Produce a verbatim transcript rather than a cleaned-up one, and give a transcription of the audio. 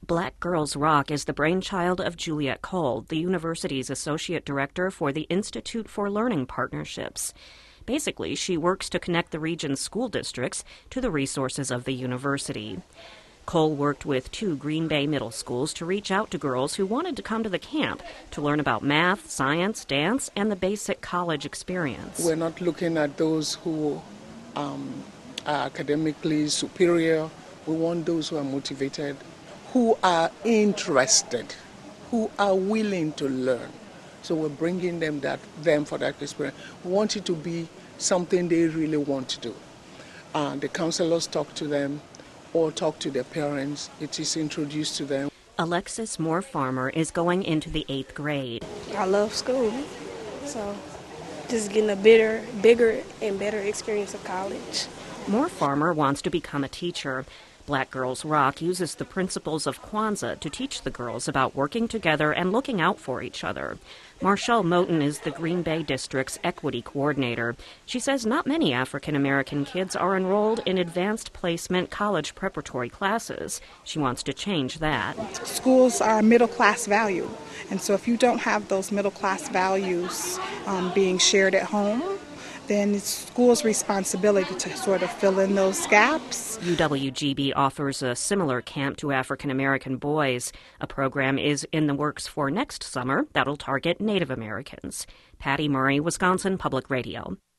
Black Girls Rock is the brainchild of Juliette Cole, the university's associate director for the Institute for Learning Partnerships. Basically, she works to connect the region's school districts to the resources of the university. Cole worked with two Green Bay middle schools to reach out to girls who wanted to come to the camp to learn about math, science, dance, and the basic college experience. We're not looking at those who um, are academically superior. We want those who are motivated, who are interested, who are willing to learn. So we're bringing them that them for that experience. We want it to be something they really want to do. Uh, the counselors talk to them or talk to their parents. It is introduced to them. Alexis Moore Farmer is going into the eighth grade. I love school, so just getting a bigger, bigger and better experience of college. Moore Farmer wants to become a teacher. Black Girls Rock uses the principles of Kwanzaa to teach the girls about working together and looking out for each other. Marshall Moten is the Green Bay District's equity coordinator. She says not many African-American kids are enrolled in advanced placement college preparatory classes. She wants to change that. Schools are middle-class value, and so if you don't have those middle-class values um, being shared at home, then it's school's responsibility to sort of fill in those gaps. U W G B offers a similar camp to African-American boys. A program is in the works for next summer that'll target Native Americans. Patty Murray, Wisconsin Public Radio.